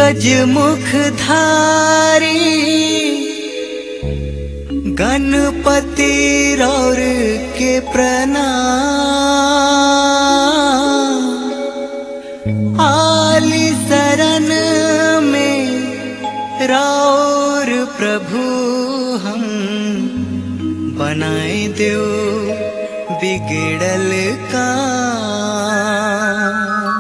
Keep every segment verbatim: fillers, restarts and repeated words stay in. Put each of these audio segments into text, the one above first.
गजमुखधारी गणपति रौर के प्रणाम। आली शरण में रौर प्रभु हम बनाए दो बिगड़ल काम।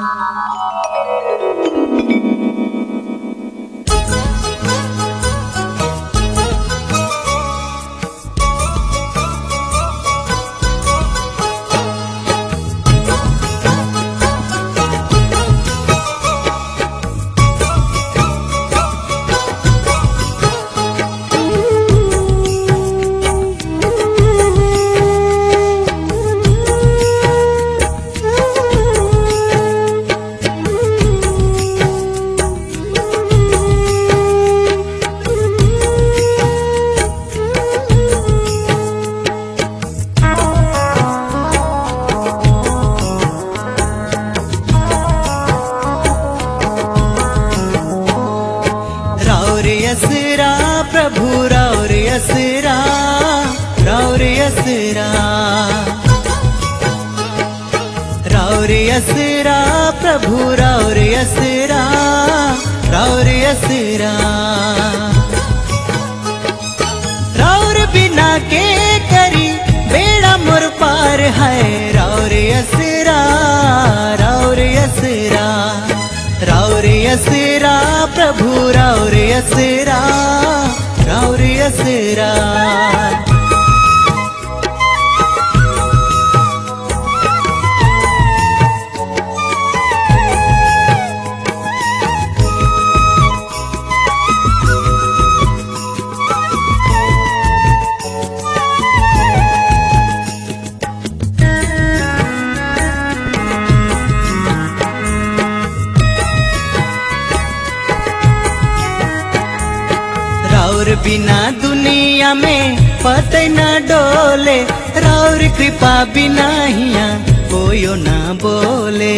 यसरा प्रभु रौर यसरा रौर यसरा रौर यसरा प्रभु रौर यसरा रौर यसरा। रौर बिना के करी बेड़ा मोर पार है। रौर यसरा रौर यसरा रौर यसरा प्रभु रौर यसरा रौर यसरा। रौर बिना दुनिया में पते न डोले। रौर कृपा बिना हिया कोयो ना बोले।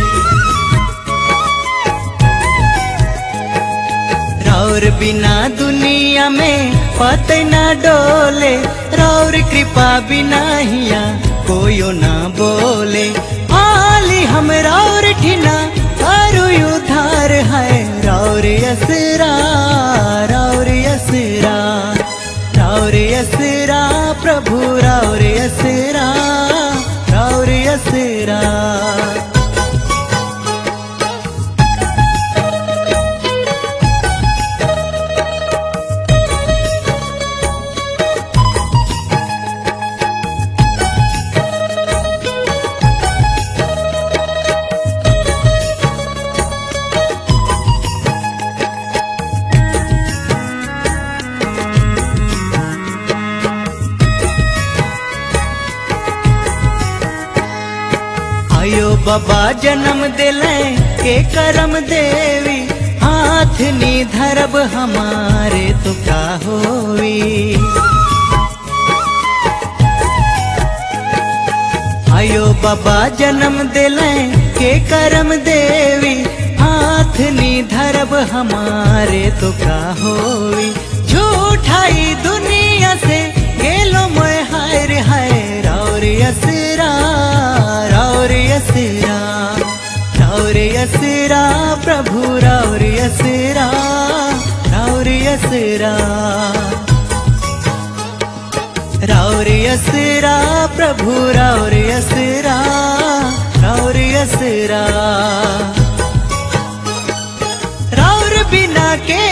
रौर बिना दुनिया में पते न डोले। रौर कृपा बिना हिया कोयो ना बोले। आली हम रौर ठिना करू उधार है। रौर यसरा रौर यसरा रौर यसरा प्रभु रौर यसरा रौर यसरा। आयो बाबा जन्म दिले के करम देवी। हाथ नी धरब हमारे तो का होवी। आयो बाबा जन्म दिले के करम देवी। हाथ नी धरब हमारे तो का होवी। झूठाई दुनिया से गेलो मैं हायर है। रौर यसरा रौर यसरा रौर यसरा प्रभु रौर यसरा रौर यसरा रौर यसरा प्रभु रौर यसरा रौर यसरा। रौर बिना के